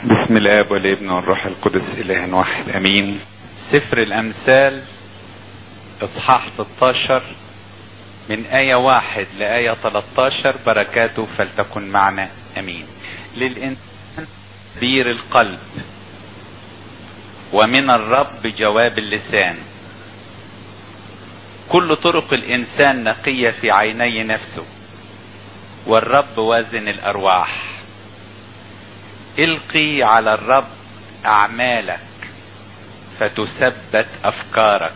بسم الاب والابن والروح القدس اله واحد امين. سفر الامثال اصحاح 16 من آية 1 لآية 13 بركاته فلتكن معنا امين. للانسان تدبير القلب، ومن الرب جواب اللسان. كل طرق الانسان نقية في عيني نفسه، والرب وازن الارواح. القي على الرب اعمالك فتثبت افكارك.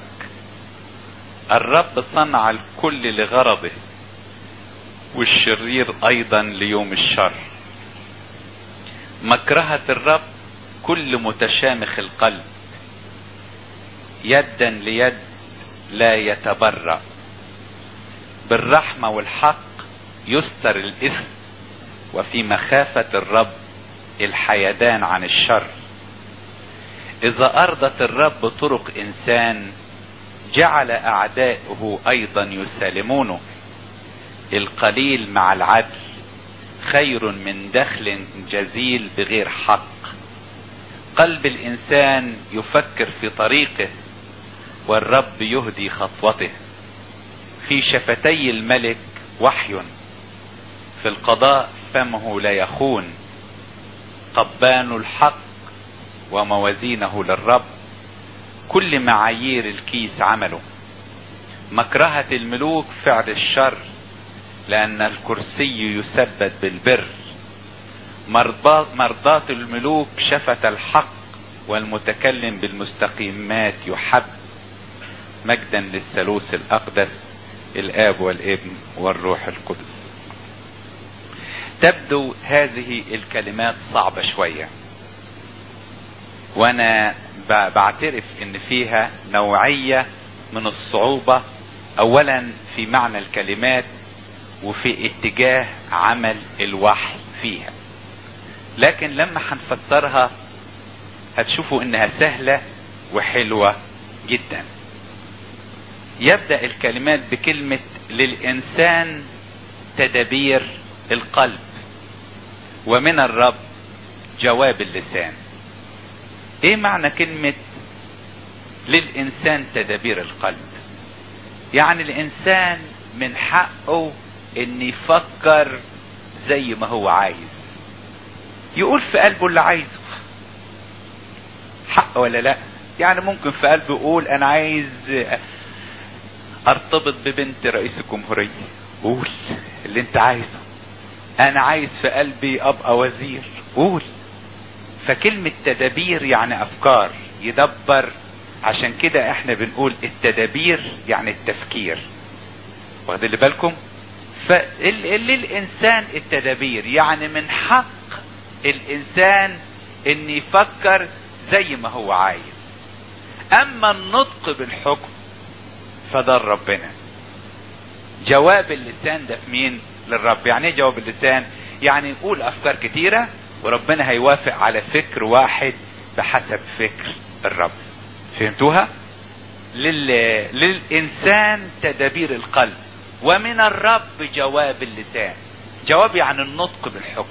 الرب صنع الكل لغرضه، والشرير ايضا ليوم الشر. مكرهة الرب كل متشامخ القلب، يدا ليد لا يتبرأ. بالرحمة والحق يستر الاثم، وفي مخافة الرب الحيدان عن الشر. اذا ارضت الرب طرق انسان، جعل اعداؤه ايضا يسالمونه. القليل مع العدل خير من دخل جزيل بغير حق. قلب الانسان يفكر في طريقه، والرب يهدي خطوته. في شفتي الملك وحي، في القضاء فمه لا يخون. قبان الحق وموازينه للرب، كل معايير الكيس عمله. مكرهة الملوك فعل الشر، لأن الكرسي يثبت بالبر. مرضاة الملوك شفت الحق، والمتكلم بالمستقيمات يحب. مجدا للثالوث الأقدس الآب والابن والروح القدس. تبدو هذه الكلمات صعبة شوية، وانا بعترف ان فيها نوعية من الصعوبة، اولا في معنى الكلمات، وفي اتجاه عمل الوحي فيها. لكن لما هنفسرها هتشوفوا انها سهلة وحلوة جدا. يبدأ الكلمات بكلمة للإنسان تدبير القلب، ومن الرب جواب اللسان. ايه معنى كلمة للإنسان تدبير القلب؟ يعني الإنسان من حقه ان يفكر زي ما هو عايز، يقول في قلبه اللي عايزه. حق ولا لا؟ يعني ممكن في قلبه يقول انا عايز ارتبط ببنت رئيس الجمهورية، قول اللي انت عايزه. انا عايز في قلبي ابقى وزير، قول. فكلمة تدابير يعني افكار، يدبر. عشان كده احنا بنقول التدابير يعني التفكير، واخدين بالكم؟ فللإنسان التدابير يعني من حق الانسان ان يفكر زي ما هو عايز. اما النطق بالحكم فده ربنا. جواب اللسان ده في مين؟ للرب. يعني ايه جواب اللسان؟ يعني يقول افكار كتيرة وربنا هيوافق على فكر واحد بحسب فكر الرب. فهمتوها؟ للإنسان تدابير القلب، ومن الرب جواب اللسان. جواب يعني النطق بالحكم،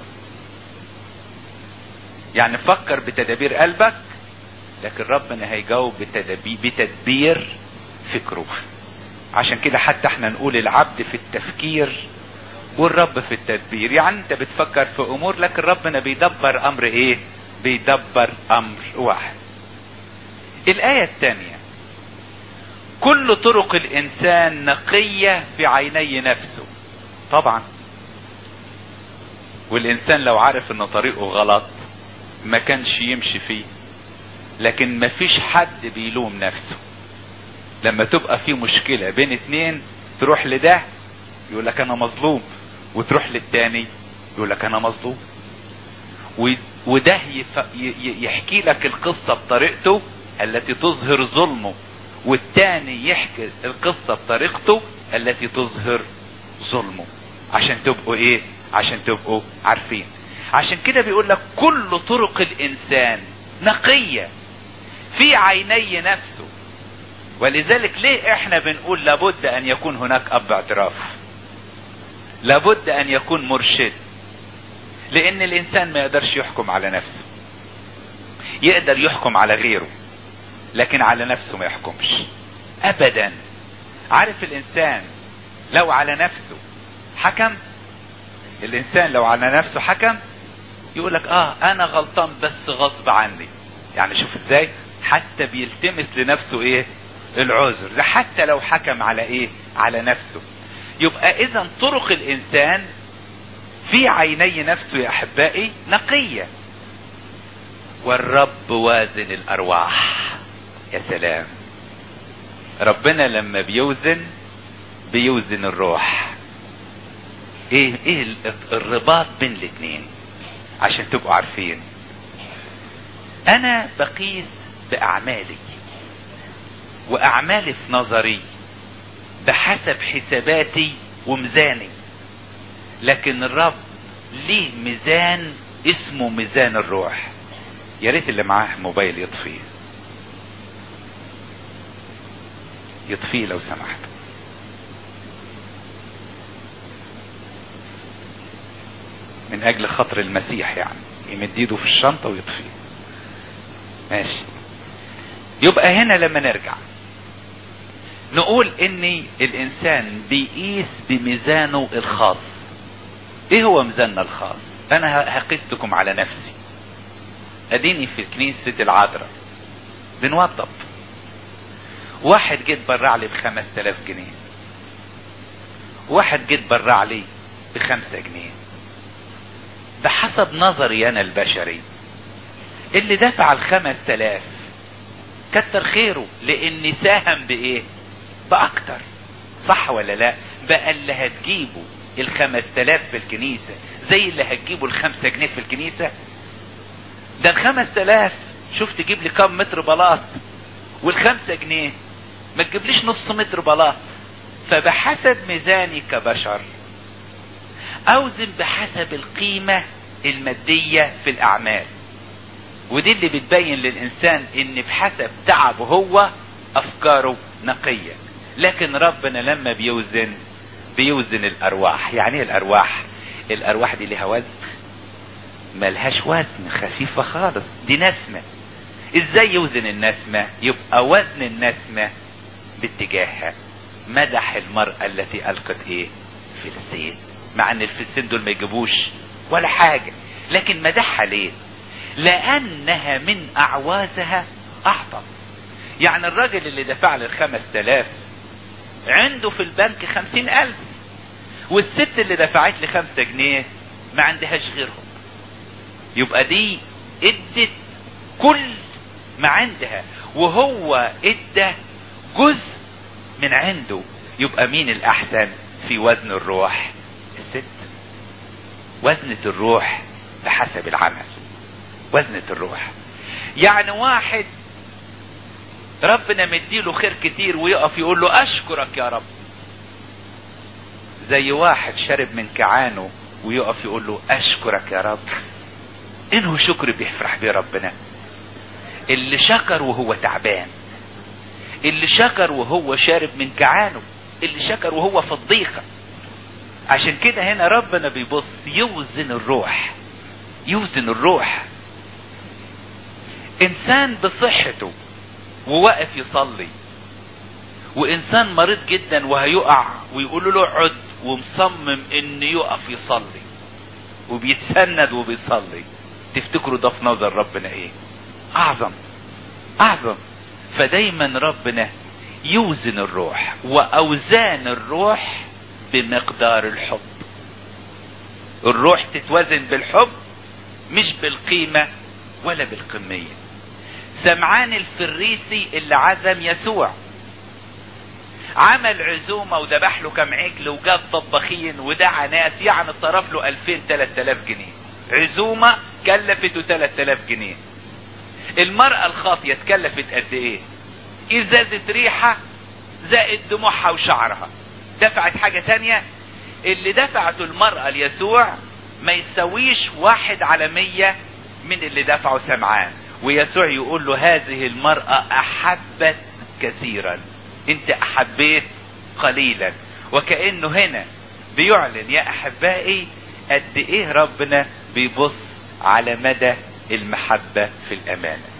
يعني فكر بتدابير قلبك، لكن ربنا هيجاوب بتدبير فكره. عشان كده حتى احنا نقول العبد في التفكير والرب في التدبير. يعني انت بتفكر في امور، لكن ربنا بيدبر امر ايه؟ بيدبر امر واحد. الآية الثانية، كل طرق الانسان نقية في عيني نفسه. طبعا والانسان لو عارف ان طريقه غلط ما كانش يمشي فيه، لكن ما فيش حد بيلوم نفسه. لما تبقى في مشكلة بين اتنين، تروح لده يقول لك انا مظلوم، وتروح للتاني يقول لك انا مظلوم، وده يحكي لك القصة بطريقته التي تظهر ظلمه، والتاني يحكي القصة بطريقته التي تظهر ظلمه. عشان تبقوا ايه؟ عشان تبقوا عارفين. عشان كده بيقول لك كل طرق الانسان نقية في عيني نفسه. ولذلك ليه احنا بنقول لابد ان يكون هناك اب اعتراف، لابد ان يكون مرشد، لان الانسان ما يقدرش يحكم على نفسه. يقدر يحكم على غيره، لكن على نفسه ما يحكمش ابدا. عارف الانسان لو على نفسه حكم، الانسان لو على نفسه حكم يقولك انا غلطان بس غصب عني. يعني شوف ازاي حتى بيلتمس لنفسه ايه العذر، ده حتى لو حكم على ايه على نفسه. يبقى اذا طرق الانسان في عيني نفسه يا احبائي نقية، والرب وازن الارواح. يا سلام، ربنا لما بيوزن الروح. ايه الرباط بين الاتنين عشان تبقوا عارفين؟ انا بقيس باعمالي، واعمالي في نظري بحسب حساباتي وميزاني، لكن الرب ليه ميزان اسمه ميزان الروح. يا ريت اللي معاه موبايل يطفيه لو سمحت. من اجل خاطر المسيح يعني يمد ايده في الشنطة ويطفيه. ماشي. يبقى هنا لما نرجع نقول ان الانسان بيقيس بميزانه الخاص. ايه هو ميزاننا الخاص؟ انا هقيسكم على نفسي. اديني في كنيسة العذراء بنوضب، واحد جيت برع لي ب5000 جنيه، واحد جيت برع لي ب5 جنيه. بحسب نظري انا البشري اللي دفع 5000 كتر خيره، لاني ساهم بايه باكتر، صح ولا لا؟ بقى اللي هتجيبه 5000 في الكنيسة زي اللي هتجيبه 5 جنيه في الكنيسة؟ ده 5000 شوف تجيب لي كم متر بلاط، وال5 جنيه ما تجيبليش نص متر بلاط. فبحسب ميزاني كبشر اوزن بحسب القيمة المادية في الاعمال، ودي اللي بتبين للانسان ان بحسب تعبه هو افكاره نقية. لكن ربنا لما بيوزن الارواح. يعني ايه الارواح؟ الارواح دي لها وزن؟ ملهاش وزن، خفيفة خالص، دي نسمة. ازاي يوزن النسمة؟ يبقى وزن النسمة باتجاهها. مدح المرأة التي القت فلسين، مع ان الفلسين دول ما يجيبوش ولا حاجة، لكن مدحها ليه؟ لانها من اعوازها اعظم. يعني الراجل اللي دفع لي 5000 عنده في البنك 50,000، والست اللي دفعت لي 5 جنيه ما عندهاش غيرهم. يبقى دي ادت كل ما عندها، وهو ادى جزء من عنده. يبقى مين الاحسن في وزن الروح؟ الست. وزنة الروح بحسب العمل، وزنة الروح. يعني واحد ربنا مديله خير كتير ويقف يقول له اشكرك يا رب، زي واحد شرب من كعانه ويقف يقول له اشكرك يا رب. انه شكر بيفرح بيه ربنا. اللي شكر وهو تعبان، اللي شكر وهو شارب من كعانه، اللي شكر وهو في الضيقة. عشان كده هنا ربنا بيبص يوزن الروح، يوزن الروح. انسان بصحته وواقف يصلي، وانسان مريض جدا وهيقع ويقولوا له اقعد ومصمم ان يقف يصلي وبيتسند وبيصلي، تفتكروا ده في نظر ربنا ايه؟ اعظم اعظم. فدايما ربنا يوزن الروح، واوزان الروح بمقدار الحب. الروح تتوزن بالحب مش بالقيمة ولا بالكمية. سمعان الفريسي اللي عزم يسوع عمل عزومة وذبح له كم عجل وجاب طباخين ودعا ناس، يعني صرف له 2000-3000 جنيه. عزومة كلفته 3000 جنيه. المرأة الخاطية تكلفت قد ايه؟ ازازة ريحة زائد دموعها وشعرها. دفعت حاجة تانية؟ اللي دفعته المرأة ليسوع ما يسويش 1/100 من اللي دفعه سمعان. ويسوع يقول له هذه المرأة احبت كثيرا، انت احبيت قليلا. وكأنه هنا بيعلن يا احبائي قد ايه ربنا بيبص على مدى المحبة في الامانة.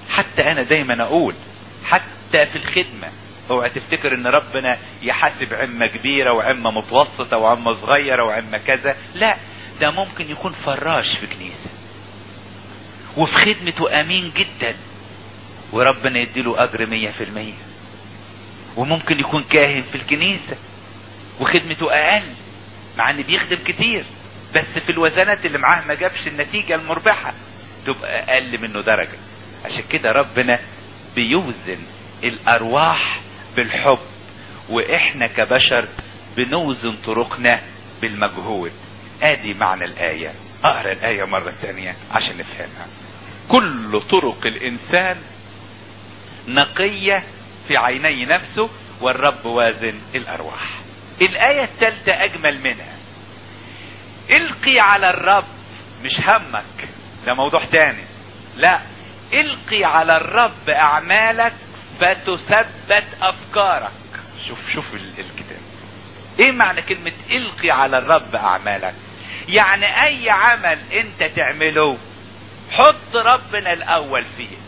حتى انا دايما اقول حتى في الخدمة اوعى تفتكر ان ربنا يحاسب عمة كبيرة وعمة متوسطة وعمة صغيرة وعمة كذا. لا، ده ممكن يكون فراش في كنيسة وفي خدمته امين جدا وربنا يديله اجر 100%. وممكن يكون كاهن في الكنيسة وخدمته اقل مع ان بيخدم كتير، بس في الوزنات اللي معاه ما جابش النتيجة المربحة، تبقى اقل منه درجة. عشان كده ربنا بيوزن الارواح بالحب، واحنا كبشر بنوزن طرقنا بالمجهود. ادي معنى الاية. اقرأ الاية مرة ثانية عشان نفهمها. كل طرق الانسان نقية في عيني نفسه والرب وازن الارواح. الاية الثالثة اجمل منها. القي على الرب، مش همك، ده موضوع تاني. لا، القي على الرب اعمالك فتثبت افكارك. شوف الكتاب. ايه معنى كلمة القي على الرب اعمالك؟ يعني اي عمل انت تعمله حط ربنا الاول فيه.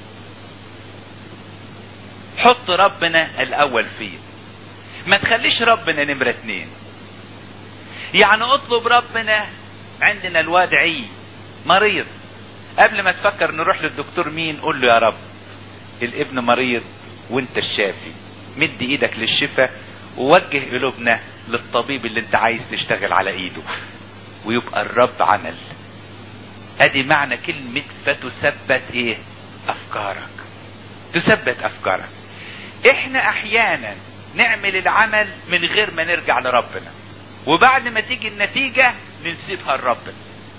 حط ربنا الاول فيه، ما تخليش ربنا نمرة 2. يعني اطلب ربنا. عندنا الوادعي مريض، قبل ما تفكر نروح للدكتور مين قول له يا رب الابن مريض وانت الشافي، مد ايدك للشفاء ووجه قلوبنا للطبيب اللي انت عايز تشتغل على ايده، ويبقى الرب عمل. ادي معنى كلمة فتثبت ايه؟ افكارك. تثبت افكارك. احنا احيانا نعمل العمل من غير ما نرجع لربنا، وبعد ما تيجي النتيجة ننسيبها لربنا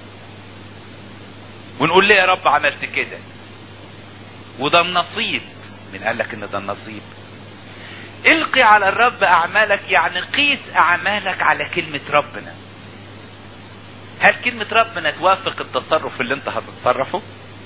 ونقول ليه يا رب عملت كده، وده النصيب. من قال لك ان ده النصيب؟ القي على الرب اعمالك يعني قيس اعمالك على كلمة ربنا. هل كلمة ربنا توافق التصرف اللي انت هتتصرفه؟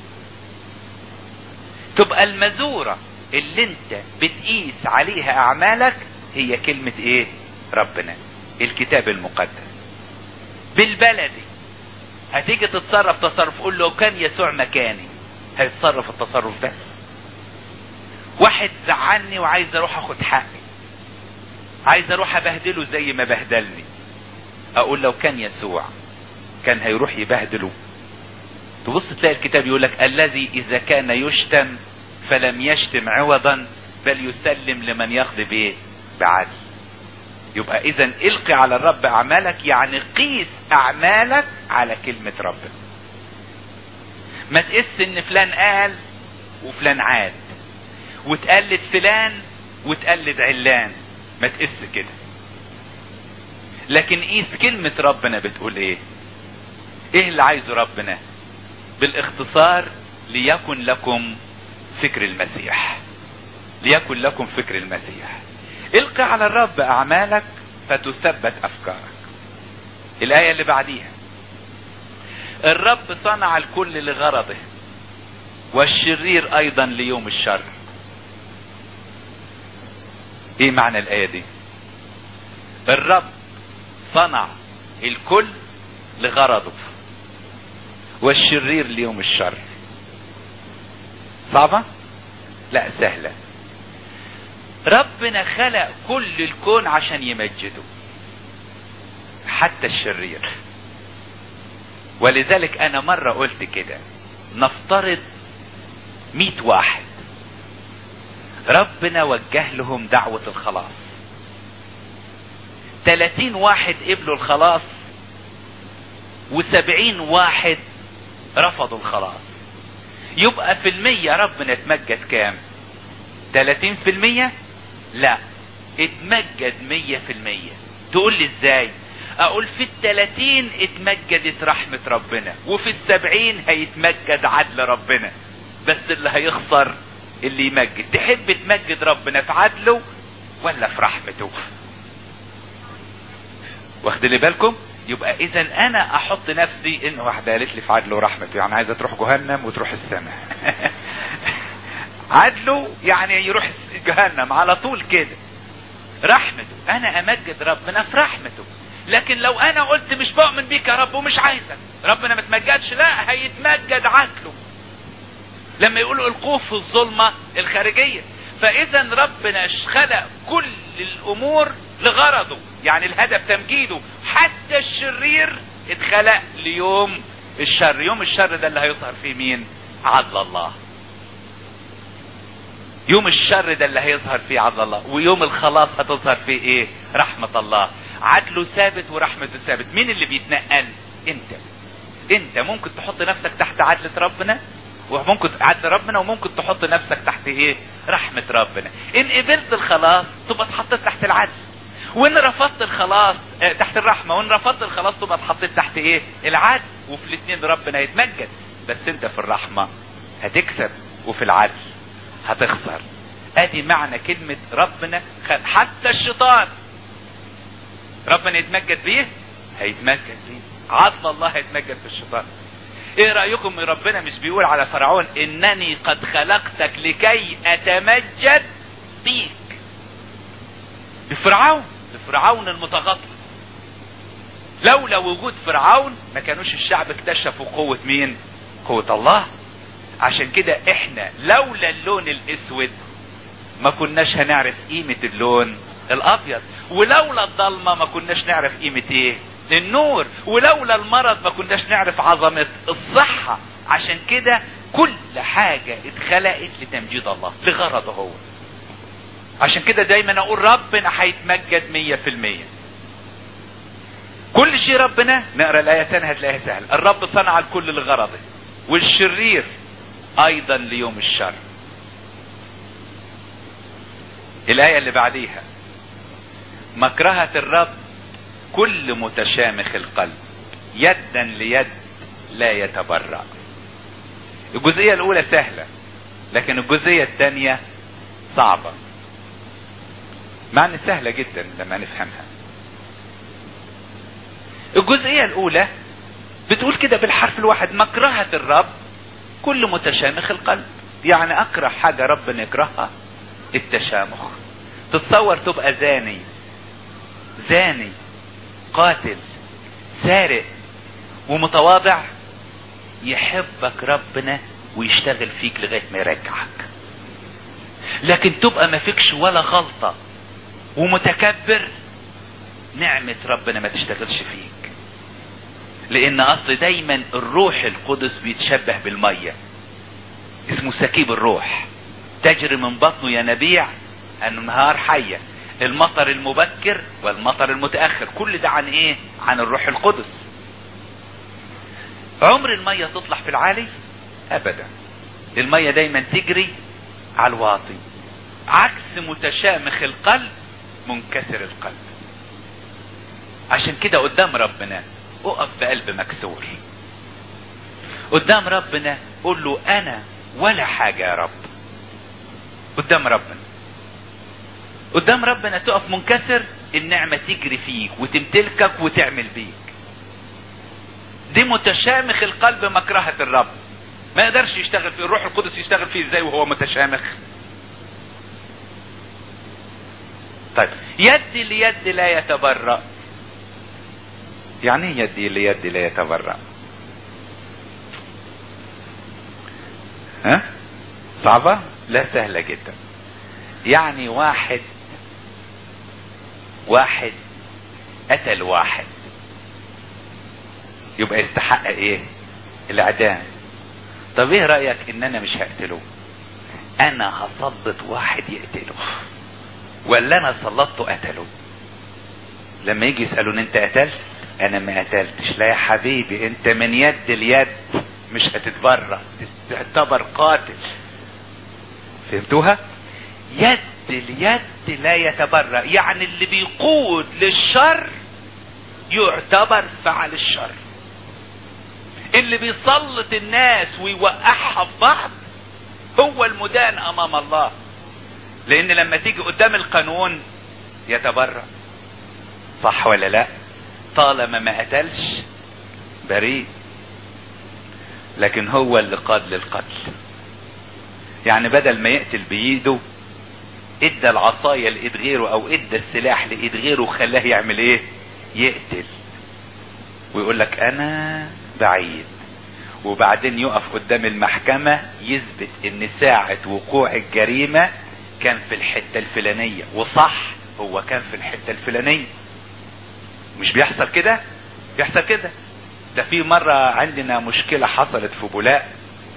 تبقى المزورة اللي انت بتقيس عليها اعمالك هي كلمة ايه؟ ربنا، الكتاب المقدس. بالبلدي هتيجي تتصرف تصرف قول له كان يسوع مكاني هيتصرف التصرف ده. واحد زعلني وعايز اروح اخد حقي، عايز اروح ابهدله زي ما بهدلني، اقول لو كان يسوع كان هيروح يبهدله. تبص تلاقي الكتاب يقولك الذي اذا كان يشتم فلم يشتم عوضا بل يسلم لمن يقضي بايه؟ بعدل. يبقى اذا القي على الرب اعمالك يعني قيس اعمالك على كلمة ربنا. ما تقس ان فلان قال وفلان عاد وتقلد فلان وتقلد علان، ما تقس كده. لكن قيس كلمة ربنا بتقول ايه؟ ايه اللي عايزه ربنا؟ بالاختصار ليكن لكم فكر المسيح. ليكن لكم فكر المسيح. القي على الرب اعمالك فتثبت افكارك. الاية اللي بعديها الرب صنع الكل لغرضه والشرير ايضا ليوم الشر. ايه معنى الاية دي؟ الرب صنع الكل لغرضه والشرير ليوم الشر. صعبة؟ لا سهلة. ربنا خلق كل الكون عشان يمجده حتى الشرير. ولذلك انا مرة قلت كده، نفترض 100 واحد ربنا وجه لهم دعوة الخلاص، 30 واحد قبلوا الخلاص و70 واحد رفضوا الخلاص. يبقى في المية ربنا اتمجد كام؟ 30%؟ لا، اتمجد 100%. تقول لي ازاي؟ اقول في 30 اتمجدت رحمة ربنا، وفي 70 هيتمجد عدل ربنا. بس اللي هيخسر اللي يمجد. تحب تمجد ربنا في عدله ولا في رحمته؟ واخد لي بالكم؟ يبقى اذا انا احط نفسي ان واحدة قالت لي في عدله ورحمته يعني عايزة تروح جهنم وتروح السماء. عدله يعني يروح جهنم على طول كده. رحمته انا امجد ربنا في رحمته. لكن لو انا قلت مش بؤمن بيك يا رب ومش عايزك، ربنا ما تمجدش؟ لا، هيتمجد عدله. لما يقولوا القوه في الظلمة الخارجية. فاذا ربنا خلق كل الامور لغرضه، يعني الهدف تمجيده. حتى الشرير اتخلق ليوم الشر. يوم الشر ده اللي هيظهر فيه مين؟ عدل الله. يوم الشر ده اللي هيظهر فيه عدل الله. ويوم الخلاص هتظهر فيه ايه؟ رحمة الله. عدله ثابت ورحمته ثابت. مين اللي بيتنقل؟ انت ممكن تحط نفسك تحت عدلة ربنا، وممكن عدل ربنا، وممكن تحط نفسك تحت ايه؟ رحمة ربنا. ان قبلت الخلاص تبقى اتحطيت تحت العدل، وان رفضت الخلاص تحت الرحمة، وان رفضت الخلاص تبقى اتحطيت تحت ايه؟ العدل. وفي الاثنين ربنا هيتمجد. بس انت في الرحمة هتكسب، وفي العدل هتخسر. ادي معنى كلمة ربنا حتى الشيطان ربنا يتمجد بيه، هيتمجد بيه. عدل الله هيتمجد في الشيطان. ايه رأيكم؟ ربنا مش بيقول على فرعون انني قد خلقتك لكي اتمجد بيك؟ بفرعون المتغطرس. لولا وجود فرعون ما كانوش الشعب اكتشفوا قوة مين؟ قوة الله. عشان كده احنا لولا اللون الاسود ما كناش هنعرف قيمة اللون الابيض، ولولا الضلمة ما كناش نعرف قيمة ايه؟ النور، ولولا المرض ما كناش نعرف عظمة الصحة. عشان كده كل حاجة اتخلقت لتمجيد الله، لغرضه هو. عشان كده دايما اقول ربنا هيتمجد 100%. كل شيء ربنا، نقرأ الآية تانية هتلاقيها سهل. الرب صنع الكل لغرضه، والشرير ايضا ليوم الشر. الآية اللي بعديها: مكرهة الرب كل متشامخ القلب، يدا ليد لا يتبرأ. الجزئية الأولى سهلة، لكن الجزئية الثانية صعبة. معنى سهلة جدا لما نفهمها. الجزئية الأولى بتقول كده بالحرف الواحد: مكرهة الرب كل متشامخ القلب. يعني أكره حاجة ربنا يكرهها التشامخ. تتصور تبقى زاني قاتل سارق ومتواضع، يحبك ربنا ويشتغل فيك لغاية ما يرجعك. لكن تبقى ما فيكش ولا غلطة ومتكبر، نعمة ربنا ما تشتغلش فيك. لان اصل دايما الروح القدس بيتشبه بالمية، اسمه سكيب الروح، تجري من بطنه ينابيع النهار حية. المطر المبكر والمطر المتأخر، كل ده عن ايه؟ عن الروح القدس. عمر المية تطلع في العالي؟ ابدا. المية دايما تجري على الواطي. عكس متشامخ القلب منكسر القلب. عشان كده قدام ربنا اقف بقلب مكسور. قدام ربنا قول له انا ولا حاجة يا رب. قدام ربنا تقف منكسر، النعمة تجري فيك وتمتلكك وتعمل بيك. دي متشامخ القلب مكرهة الرب. ما يقدرش يشتغل فيه. الروح القدس يشتغل فيه ازاي وهو متشامخ؟ طيب، يد ليد لا يتبرأ. يعني يد ليد لا يتبرأ؟ ها؟ صعبة؟ لا، سهلة جدا. يعني واحد قتل واحد، يبقى يستحق ايه؟ الاعدام. طب ايه رأيك ان انا مش هقتله، انا هسلط واحد يقتله، ولا انا سلطته قتله؟ لما يجي يسألون انت قتلت؟ انا ما قتلتش. لا يا حبيبي، انت من يد اليد مش هتتبرأ، تعتبر قاتل. فهمتوها؟ يد اليد لا يتبرأ، يعني اللي بيقود للشر يعتبر فعل الشر. اللي بيسلط الناس ويوقعها في بعض هو المدان امام الله. لان لما تيجي قدام القانون يتبرأ، صح ولا لا؟ طالما ما قتلش بريء. لكن هو اللي قاد للقتل. يعني بدل ما يقتل بايده ادى العصاية لايد غيره، او ادى السلاح لايد غيره وخلاه يعمل ايه؟ يقتل. ويقول لك انا بعيد. وبعدين يقف قدام المحكمة يثبت ان ساعة وقوع الجريمة كان في الحتة الفلانية، وصح هو كان في الحتة الفلانية. مش بيحصل كده؟ بيحصل كده. ده في مرة عندنا مشكلة حصلت في بولاق،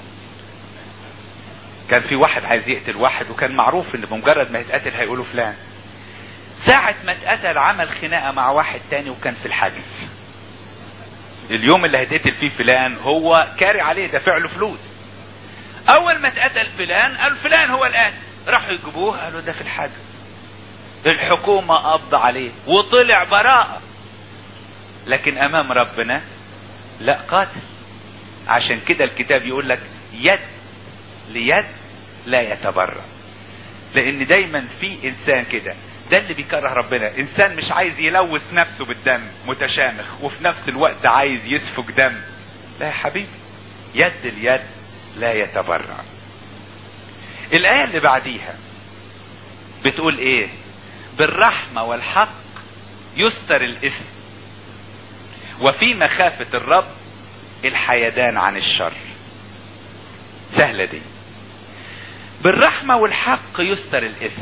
كان في واحد عايز يقتل واحد، وكان معروف ان بمجرد ما يتقتل هيقولوا فلان. ساعة ما اتقتل عمل خناقة مع واحد تاني وكان في الحجز. اليوم اللي هيتقتل فيه فلان هو كاري عليه دافع له فلوس. اول ما اتقتل فلان قال فلان هو القاتل، راحوا يجيبوه قالوا ده في الحجز. الحكومة قبض عليه وطلع براءة، لكن امام ربنا لا، قاتل. عشان كده الكتاب يقول لك يد ليد لا يتبرأ، لان دايما في انسان كده، ده اللي بيكره ربنا، انسان مش عايز يلوث نفسه بالدم متشامخ وفي نفس الوقت عايز يسفك دم. لا يا حبيبي، يد اليد لا يتبرأ. الآية اللي بعديها بتقول ايه؟ بالرحمة والحق يستر الإثم، وفي مخافة الرب الحيدان عن الشر. سهلة دي. بالرحمة والحق يستر الإثم.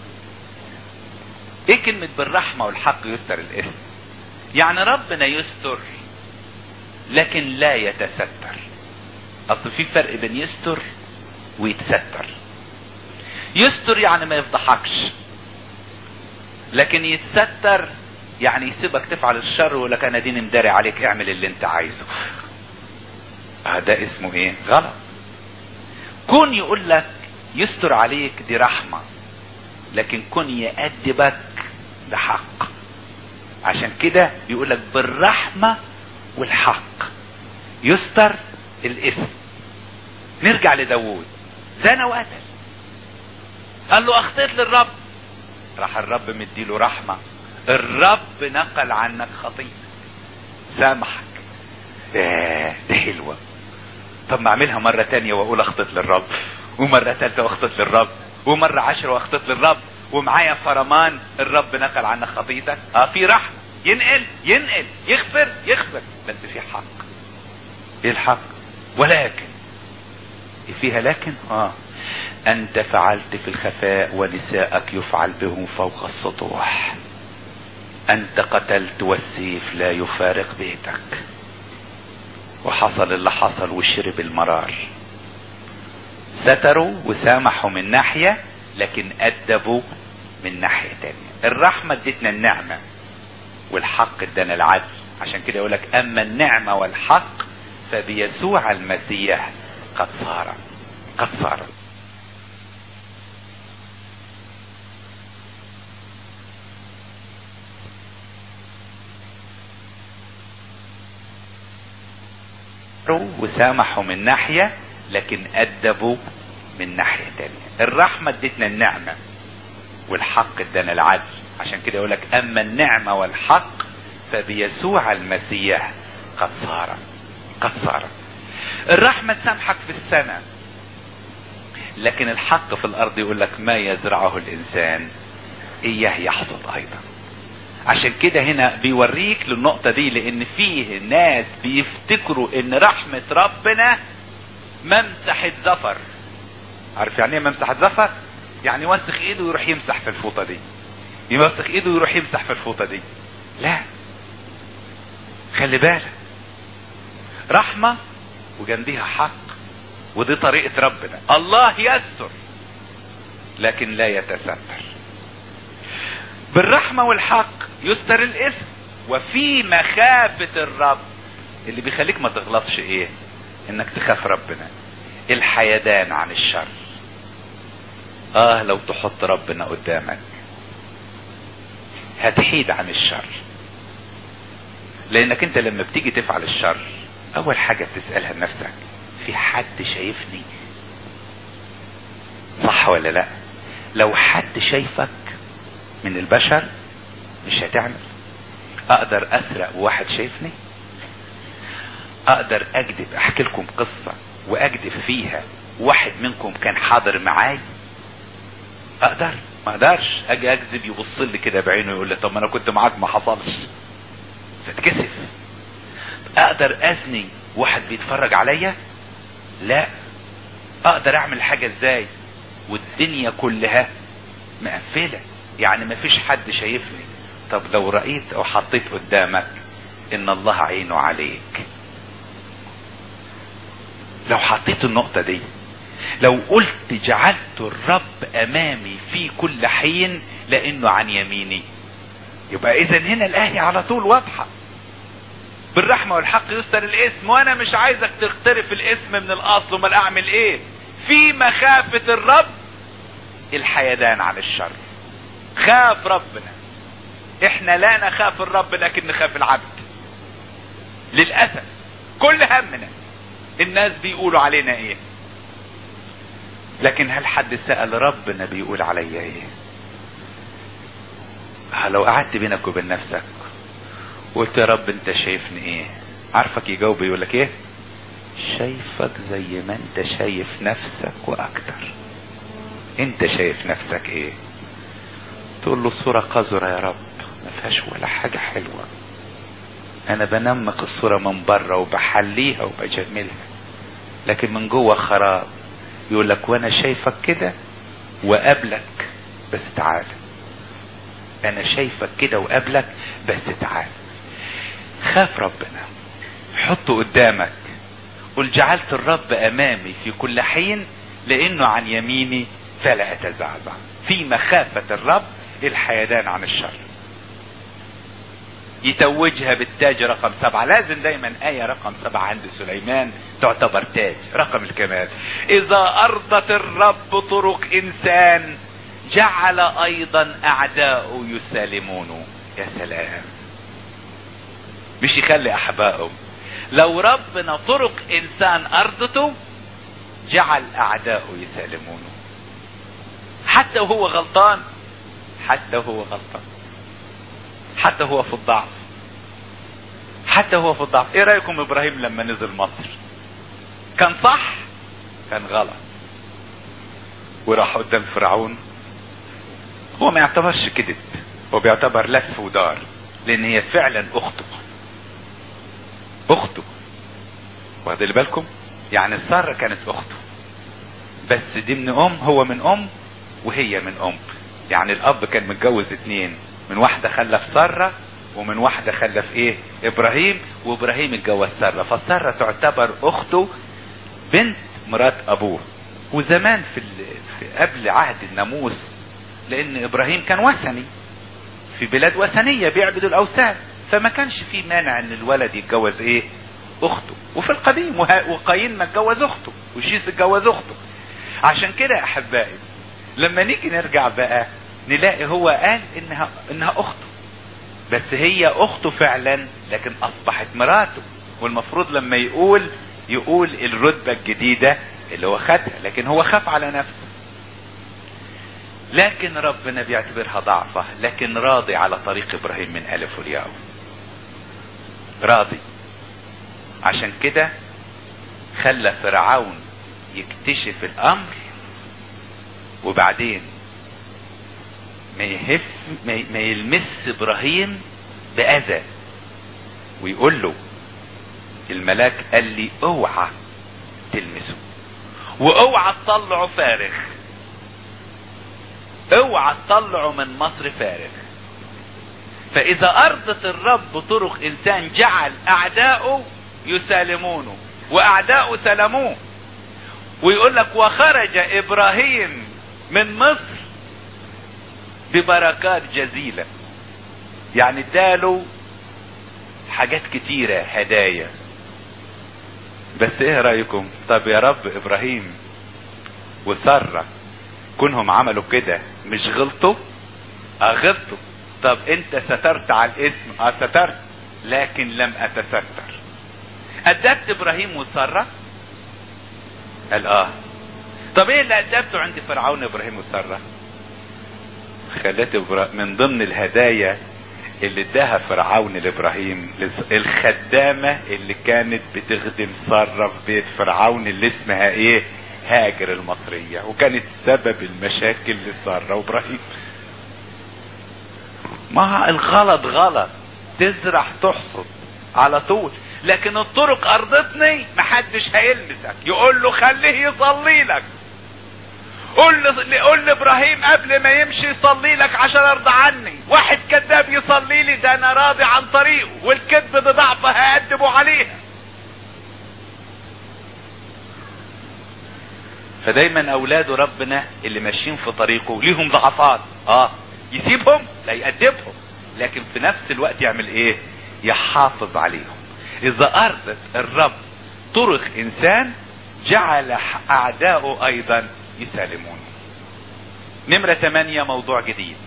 ايه كلمة بالرحمة والحق يستر الإثم؟ يعني ربنا يستر لكن لا يتستر. اصل في فرق بين يستر ويتستر. يستر يعني ما يفضحكش، لكن يتستر يعني يسيبك تفعل الشر ويقول لك انا دين مداري عليك، اعمل اللي انت عايزه. ده اسمه ايه؟ غلط. كون يقول لك يستر عليك دي رحمة، لكن كون يأدبك ده حق. عشان كده بيقول لك بالرحمة والحق يستر الإثم. نرجع لداود، زنى وقتل، قال له اخطيت للرب، راح الرب مديله رحمة، الرب نقل عنك خطيئة، سامحك. ده حلوة. طب ما اعملها مرة تانية واقول اخطيت للرب، ومرة ثالثة واخطيت للرب، ومرة 10 واخطيت للرب، ومعايا فرمان الرب نقل عنك خطيئتك. في رحمة، ينقل يغفر، بس في حق. ايه الحق؟ ولكن فيها لكن انت فعلت في الخفاء ونساءك يفعل بهم فوق السطوح. انت قتلت والسيف لا يفارق بيتك. وحصل اللي حصل وشرب المرار. ستروا وسامحوا من ناحية، لكن أدبوا من ناحية تانية. الرحمة ادتنا النعمة، والحق ادانا العدل. عشان كده يقولك اما النعمة والحق فبيسوع المسيح قد صار. وسامحوا من ناحية، لكن أدبوا من ناحية تانية. الرحمة ادتنا النعمة، والحق ادانا العدل. عشان كده يقولك اما النعمة والحق فبيسوع المسيح قد صار. الرحمة تسامحك في السنة، لكن الحق في الارض يقولك ما يزرعه الانسان اياه يحصد ايضا. عشان كده هنا بيوريك للنقطة دي، لان فيه ناس بيفتكروا ان رحمة ربنا ممسحة زفر. عارف يعني ايه ممسحة زفر؟ يعني يوسخ ايده ويروح يمسح في الفوطة دي، يوسخ ايده ويروح يمسح في الفوطة دي. لا، خلي بالك، رحمة وجنبيها حق، ودي طريقة ربنا. الله يستر لكن لا يتستر. بالرحمة والحق يستر الإثم، وفي مخافة الرب. اللي بيخليك ما تغلطش ايه؟ انك تخاف ربنا، الحيدان عن الشر. لو تحط ربنا قدامك هتحيد عن الشر. لانك انت لما بتيجي تفعل الشر اول حاجة بتسألها لنفسك، في حد شايفني؟ صح ولا لا؟ لو حد شايفك من البشر مش هتعمل. اقدر اسرق وواحد شايفني؟ اقدر اكذب، احكي لكم قصة واكذب فيها واحد منكم كان حاضر معاي؟ اقدر؟ ما اقدرش. اجي اكذب يبص لي كده بعينه يقول لي طب ما انا كنت معاك ما حصلش، فتكسف. اقدر ازني واحد بيتفرج عليا؟ لا. اقدر اعمل حاجة ازاي والدنيا كلها مقفلة؟ يعني مفيش حد شايفني. طب لو رأيت او حطيت قدامك ان الله عينه عليك، لو حطيت النقطة دي، لو قلت جعلت الرب امامي في كل حين لانه عن يميني، يبقى اذا هنا الايه على طول واضحة. بالرحمة والحق يستر الاسم، وانا مش عايزك تقترف الاسم من الاصل. امال اعمل ايه؟ في مخافة الرب الحيدان عن الشر. خاف ربنا. احنا لا نخاف الرب لكن نخاف العبد. للأسف كل همنا الناس بيقولوا علينا ايه، لكن هل حد سأل ربنا بيقول عليا ايه؟ لو قعدت بينك وبين نفسك وقلت يا رب انت شايفني ايه، عارفك يجاوب يقولك ايه؟ شايفك زي ما انت شايف نفسك واكتر. انت شايف نفسك ايه؟ تقول له الصورة قذرة يا رب، ما فيهاش ولا حاجة حلوة. انا بنمق الصورة من بره وبحليها وبجملها، لكن من جوه خراب. يقول لك وانا شايفك كده وقابلك بس تعال. انا شايفك كده وقابلك بس تعال. خاف ربنا، حطه قدامك، قل جعلت الرب امامي في كل حين لانه عن يميني فلا اتزعزع. في مخافة الرب الحيدان عن الشر. يتوجها بالتاج رقم 7. لازم دايما آية رقم 7 عند سليمان تعتبر تاج رقم الكمال. إذا أرضت الرب طرق إنسان جعل أيضا أعداؤه يسالمونه. يا سلام، مش يخلي أحبائه. لو ربنا طرق إنسان أرضته جعل أعداؤه يسالمونه، حتى وهو غلطان، حتى وهو غلطان، حتى هو في الضعف، حتى هو في الضعف. ايه رأيكم ابراهيم لما نزل مصر؟ كان صح؟ كان غلط. وراح قدام فرعون. هو ما يعتبرش كذب، هو بيعتبر لف ودار، لان هي فعلا اخته. اخته، واخدين بالكم؟ يعني سارة كانت اخته، بس دي من ام، هو من ام وهي من ام. يعني الاب كان متجوز 2، من واحدة خلف سارة ومن واحدة خلف ايه؟ ابراهيم. وابراهيم اتجوز سارة، فسارة تعتبر اخته بنت مرات ابوه. وزمان في قبل عهد الناموس، لان ابراهيم كان وثني في بلاد وثنية بيعبدوا الاوثان، فما كانش في مانع ان الولد يتجوز ايه؟ اخته. وفي القديم وقايين ما اتجوز اخته، وشيس اتجوز اخته. عشان كده احبائي لما نيجي نرجع بقى نلاقي هو قال انها اخته، بس هي اخته فعلا لكن اصبحت مراته. والمفروض لما يقول الرتبة الجديدة اللي هو خدها، لكن هو خاف على نفسه. لكن ربنا بيعتبرها ضعفة، لكن راضي على طريق ابراهيم من الف والياء، راضي. عشان كده خلى فرعون يكتشف الامر، وبعدين ما يلمس ابراهيم باذى، ويقول له الملاك قال لي اوعى تلمسه واوعى تطلعه فارغ، اوعى تطلعه من مصر فارغ. فاذا ارضت الرب طرق انسان جعل اعداؤه يسالمونه واعداؤه سلموه. ويقول لك وخرج ابراهيم من مصر ببركات جزيلة، يعني اداله حاجات كتيرة هدايا. بس ايه رأيكم؟ طب يا رب ابراهيم وسارة كونهم عملوا كده مش غلطوا؟ غلطوا. طب انت سترت على الاسم؟ سترت، لكن لم اتستر. ادبت ابراهيم وسارة؟ قال طب ايه اللي ادبته عند فرعون ابراهيم وسارة؟ خلت من ضمن الهدايا اللي اداها فرعون لابراهيم الخدامة اللي كانت بتخدم سارة في بيت فرعون اللي اسمها ايه؟ هاجر المصرية، وكانت سبب المشاكل لسارة وابراهيم. ما الغلط غلط، تزرع تحصد على طول. لكن الطرق ارضتني محدش هيلمسك. يقول له خليه يصلي لك. قول لابراهيم قبل ما يمشي يصلي لك عشان ارضى عني. واحد كذاب يصلي لي ده انا راضي عن طريقه، والكذب بضعفه هأدبه عليها. فدايما اولاد ربنا اللي ماشيين في طريقه ليهم ضعفات، يسيبهم؟ لا، يأدبهم، لكن في نفس الوقت يعمل ايه؟ يحافظ عليهم. اذا ارضت الرب طرق انسان جعل اعداؤه ايضا يسالمون. نمرة 8 موضوع جديد.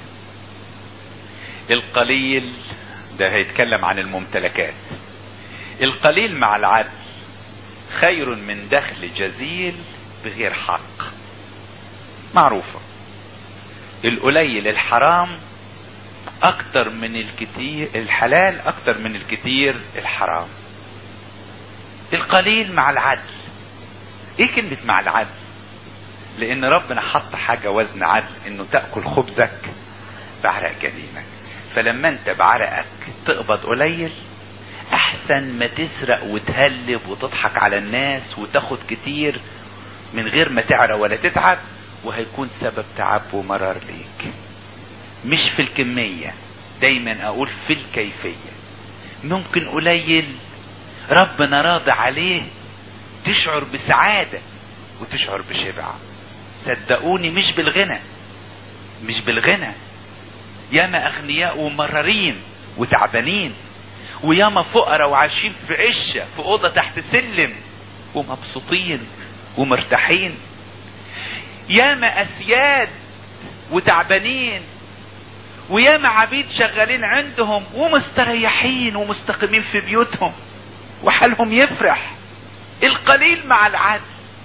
القليل ده هيتكلم عن الممتلكات. القليل مع العدل خير من دخل جزيل بغير حق. معروفة. القليل الحرام اكتر من الكتير، الحلال اكتر من الكتير الحرام. القليل مع العدل. ايه كلمة مع العدل؟ لان ربنا حط حاجة وزن عدل، انه تأكل خبزك بعرق جبينك. فلما انت بعرقك تقبض قليل احسن ما تسرق وتهلب وتضحك على الناس وتاخد كتير من غير ما تعرق ولا تتعب، وهيكون سبب تعب ومرار ليك. مش في الكمية، دايما اقول في الكيفية. ممكن قليل ربنا راضي عليه تشعر بسعادة وتشعر بشبع. صدقوني مش بالغنى، مش بالغنى. ياما اغنياء ومرارين وتعبانين، وياما فقراء وعايشين في عشة في اوضة تحت سلم ومبسوطين ومرتاحين. ياما اسياد وتعبانين، وياما عبيد شغالين عندهم ومستريحين ومستقيمين في بيوتهم وحالهم يفرح. القليل مع العدل.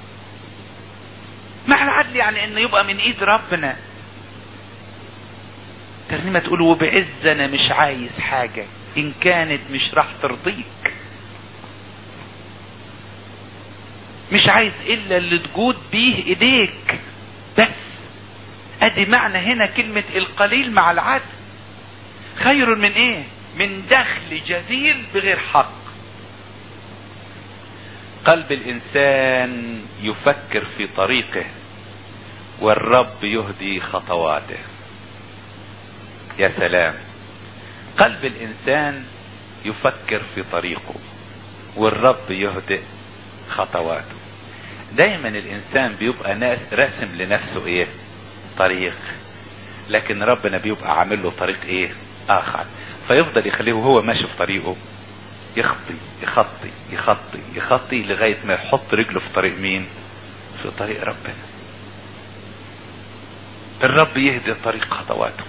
مع العدل يعني انه يبقى من ايد ربنا. ترنيمة تقول وبعز انا مش عايز حاجة ان كانت مش راح ترضيك. مش عايز الا اللي تجود بيه ايديك بس. ادي معنى هنا كلمة القليل مع العدل خير من ايه؟ من دخل جزيل بغير حق. قلب الانسان يفكر في طريقه والرب يهدي خطواته. يا سلام. قلب الانسان يفكر في طريقه والرب يهدئ خطواته. دايما الانسان بيبقى راسم لنفسه ايه؟ طريق، لكن ربنا بيبقى عامل له طريق ايه؟ اخر. فيفضل يخليه وهو ماشي في طريقه يخطي يخطي يخطي يخطي لغاية ما يحط رجله في طريق مين؟ في طريق ربنا. الرب يهدي طريق خطواته.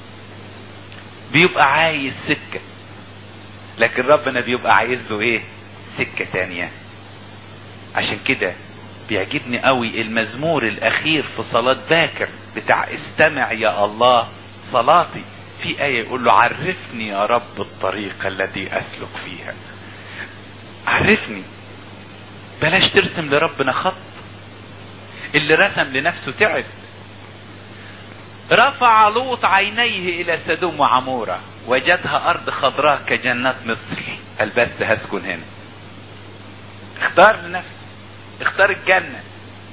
بيبقى عايز سكة، لكن ربنا بيبقى عايز له ايه؟ سكة تانية. عشان كده بيعجبني قوي المزمور الاخير في صلاة باكر بتاع استمع يا الله صلاتي. في آية يقول له عرفني يا رب الطريقة التي أسلك فيها. عرفني. بلاش ترسم لربنا خط. اللي رسم لنفسه تعب. رفع لوط عينيه إلى سدوم وعمورة وجدها أرض خضراء كجنات مصر. قال بس هسكن هنا. اختار لنفسه، اختار الجنة.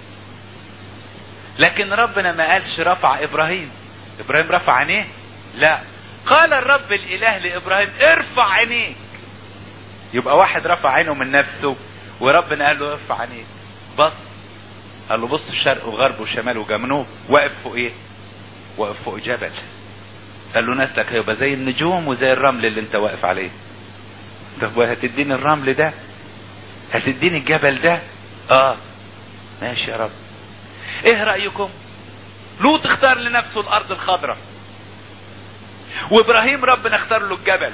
لكن ربنا ما قالش رفع إبراهيم. إبراهيم رفع عينيه؟ لا. قال الرب الاله لابراهيم ارفع عينيك. يبقى واحد رفع عينه من نفسه وربنا قال له ارفع عينيك. بص، قال له بص الشرق وغرب وشمال وجنوب. واقف فوق ايه؟ واقف فوق جبل. قال له نسلك هيبقى زي النجوم وزي الرمل اللي انت واقف عليه. طب هتديني الرمل ده؟ هتديني الجبل ده؟ ماشي يا رب. ايه رأيكم؟ لوط اختار لنفسه الارض الخضراء، وابراهيم ربنا اختار له الجبل.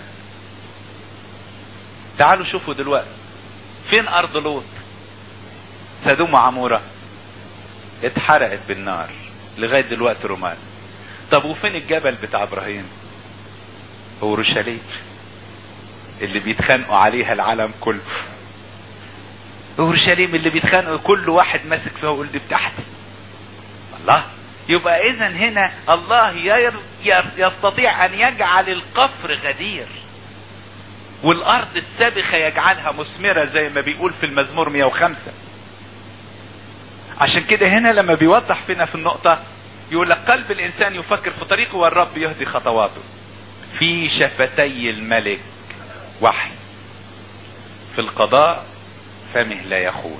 تعالوا شوفوا دلوقتي فين ارض لوط؟ سدوم وعمورة اتحرقت بالنار لغاية دلوقتي رمال. طب وفين الجبل بتاع ابراهيم؟ اورشليم اللي بيتخانقوا عليها العالم كله. اورشليم اللي بيتخانقوا كل واحد ماسك فيها ويقول دي بتاعتي. الله. يبقى اذا هنا الله يستطيع ان يجعل القفر غدير. والارض السابخة يجعلها مثمرة زي ما بيقول في المزمور 105. عشان كده هنا لما بيوضح فينا في النقطة يقول لك قلب الانسان يفكر في طريقه والرب يهدي خطواته. في شفتي الملك وحي، في القضاء فمه لا يخون.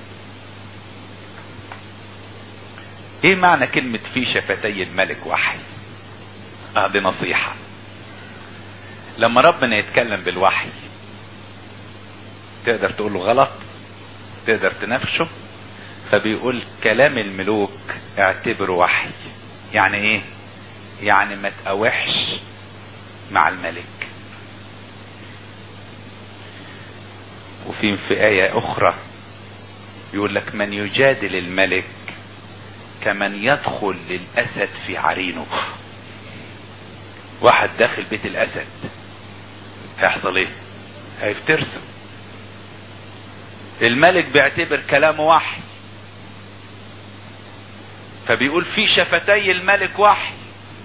ايه معنى كلمة في شفتي الملك وحي؟ دي نصيحة. لما ربنا يتكلم بالوحي تقدر تقوله غلط، تقدر تناقشه، فبيقول كلام الملوك اعتبره وحي. يعني ايه؟ يعني ما تقاوحش مع الملك. وفي آية اخرى يقول لك من يجادل الملك كمن يدخل للاسد في عرينه. واحد داخل بيت الاسد هيحصل ايه؟ هيفترسه. الملك بيعتبر كلامه وحي، فبيقول في شفتي الملك وحي.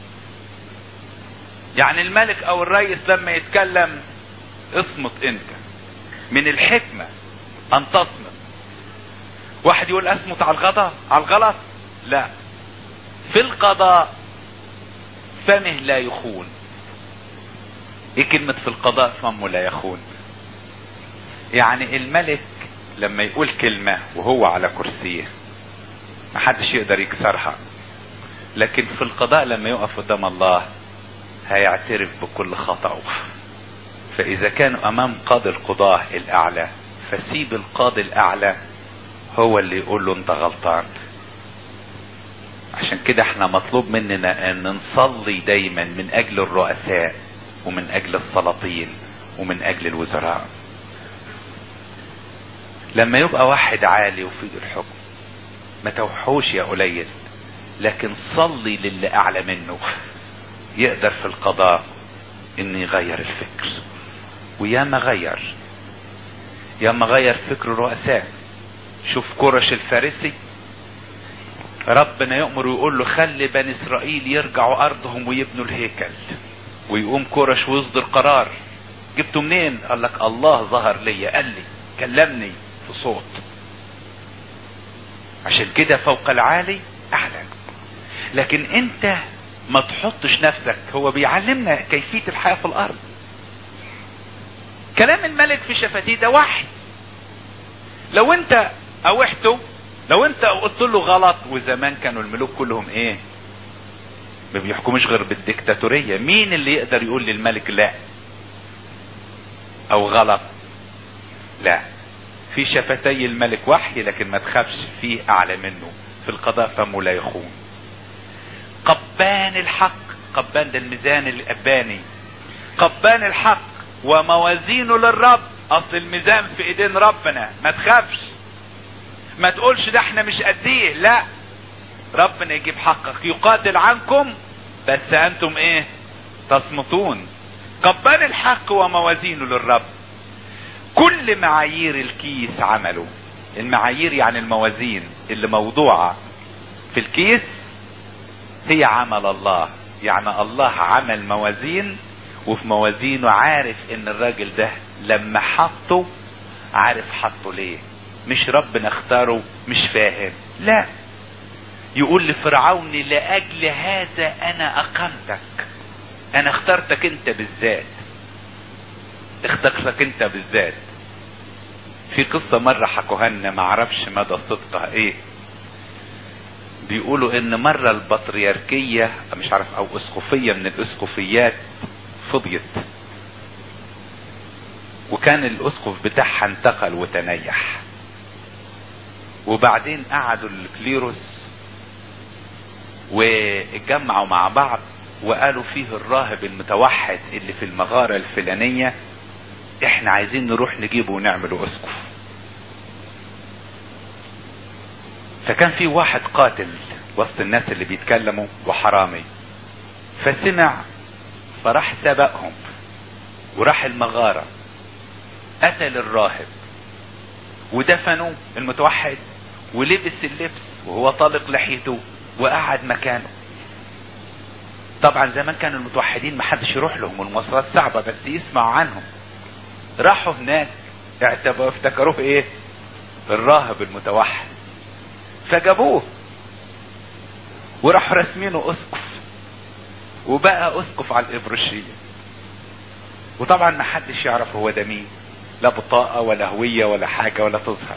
يعني الملك او الرئيس لما يتكلم اصمت انت. من الحكمة ان تصمت. واحد يقول اصمت على الغلط، لا. في القضاء فمه لا يخون. ايه كلمة في القضاء فمه لا يخون؟ يعني الملك لما يقول كلمة وهو على كرسيه محدش يقدر يكسرها، لكن في القضاء لما يقف قدام الله هيعترف بكل خطأه. فاذا كان امام قاضي القضاة الاعلى فسيب القاضي الاعلى هو اللي يقول له انت غلطان. عشان كده احنا مطلوب مننا ان نصلي دايما من اجل الرؤساء ومن اجل السلاطين ومن اجل الوزراء. لما يبقى واحد عالي وفي الحكم ما توحوش يا قليل، لكن صلي للي اعلى منه يقدر في القضاء ان يغير الفكر. وياما غير فكر الرؤساء. شوف كورش الفارسي، ربنا يأمر ويقول له خلي بني اسرائيل يرجعوا ارضهم ويبنوا الهيكل، ويقوم كورش ويصدر قرار. جبته منين؟ قال لك الله ظهر لي، قال لي كلمني في صوت. عشان كده فوق العالي اعلى. لكن انت ما تحطش نفسك. هو بيعلمنا كيفية الحياة في الارض. كلام الملك في شفتيه ده وحي. لو انت اوحته، لو انت قلت له غلط. وزمان كانوا الملوك كلهم ايه؟ ما بيحكموش غير بالديكتاتورية. مين اللي يقدر يقول للملك لا او غلط؟ لا. في شفتي الملك وحي، لكن ما تخافش، فيه اعلى منه. في القضاء فمه لا يخون. قبان الحق. قبان ده الميزان الاباني. قبان الحق وموازينه للرب. اصل الميزان في ايدين ربنا. ما تخافش، ما تقولش ده احنا مش قديه. لا، ربنا يجيب حقك. يقاتل عنكم بس انتم ايه؟ تصمتون. قبان الحق وموازينه للرب. كل معايير الكيس عمله. المعايير يعني الموازين اللي موضوعة في الكيس هي عمل الله. يعني الله عمل موازين، وفي موازينه عارف ان الراجل ده لما حطه عارف حطه ليه. مش ربنا اختاره مش فاهم، لا. يقول لفرعون لأجل هذا انا اقمتك. انا اخترتك انت بالذات. اخترتك انت بالذات. في قصة مرة حكوها لنا ما اعرفش مدى صدقها ايه. بيقولوا ان مرة البطريركية مش عارف او اسقفية من الاسقفيات فضيت، وكان الاسقف بتاعها انتقل وتنيح. وبعدين قعدوا الكليروس واتجمعوا مع بعض وقالوا فيه الراهب المتوحد اللي في المغارة الفلانية احنا عايزين نروح نجيبه ونعمله اسقف. فكان في واحد قاتل وسط الناس اللي بيتكلموا وحرامي، فسمع فراح سبقهم وراح المغارة، قتل الراهب ودفنوا المتوحد ولبس اللبس وهو طالق لحيته وقعد مكانه. طبعا زمان كانوا المتوحدين محدش يروح لهم والمواصلات صعبة بس يسمعوا عنهم. راحوا هناك افتكروه ايه؟ الراهب المتوحد. فجابوه وراحوا رسمينه اسقف، وبقى اسقف على الابرشية. وطبعا ما حدش يعرف هو ده مين، لا بطاقة ولا هوية ولا حاجة ولا تظهر.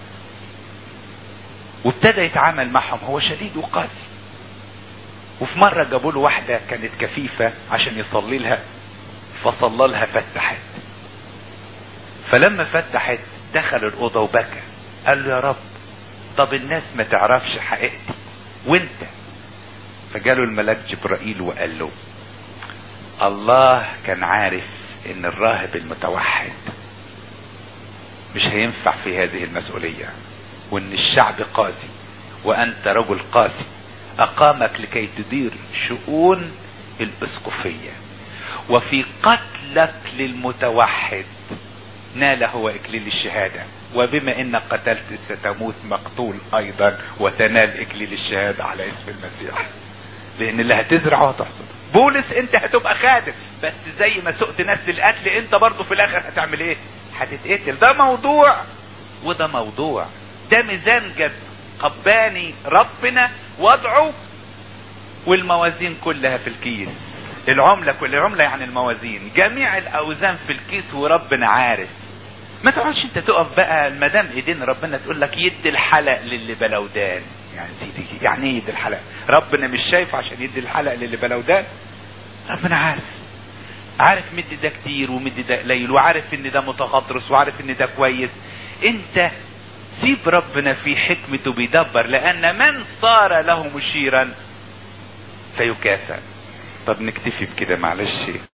وابتدى يتعامل معهم، هو شديد وقاسي. وفي مرة جابوا له واحدة كانت كفيفة عشان يصلي لها، فصلى لها فتحت. فلما فتحت دخل الأوضة وبكى، قال له يا رب طب الناس ما تعرفش حقيقتي وانت. فجاله الملاك جبرائيل وقال له الله كان عارف ان الراهب المتوحد مش هينفع في هذه المسؤولية، وان الشعب قاسي وانت رجل قاسي، اقامك لكي تدير شؤون الاسقفية، وفي قتلك للمتوحد نال هو اكليل الشهادة، وبما انك قتلت ستموت مقتول ايضا وتنال اكليل الشهادة على اسم المسيح، لان اللي هتزرعه هتحصد. بولس انت هتبقى خادم، بس زي ما سقت ناس القتل انت برضو في الاخر هتعمل ايه؟ هتتقتل. ده موضوع وده موضوع، ده ميزان جد قباني ربنا وضعه، والموازين كلها في الكيس. العملة كل عملة يعني الموازين، جميع الاوزان في الكيس وربنا عارف. ما تقعدش انت تقف بقى المدام ايدين ربنا تقول لك يدي الحلق للي بلودان. يعني سيدي يعني ايه يدي الحلق؟ ربنا مش شايف عشان يدي الحلق للي بلودان؟ ربنا عارف مدي ده كتير ومدي ده قليل، وعارف ان ده متغطرس وعارف ان ده كويس. انت سيب ربنا في حكمته بيدبر، لان من صار له مشيرا فيكافئ. طب نكتفي بكده معلش.